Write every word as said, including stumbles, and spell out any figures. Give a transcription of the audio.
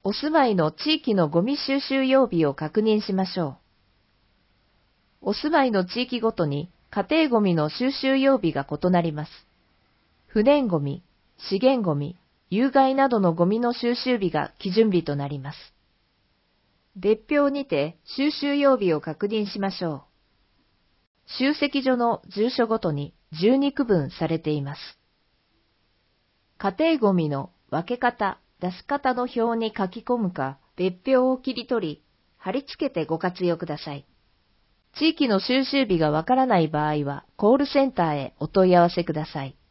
お住まいの地域のゴミ収集曜日を確認しましょう。お住まいの地域ごとに家庭ゴミの収集曜日が異なります。不燃ゴミ、資源ゴミ、有害などのゴミの収集日が基準日となります。別表にて収集曜日を確認しましょう。集積所の住所ごとにじゅうに区分されています。家庭ゴミの分け方、出し方の表に書き込むか、別表を切り取り、貼り付けてご活用ください。地域の収集日がわからない場合は、コールセンターへお問い合わせください。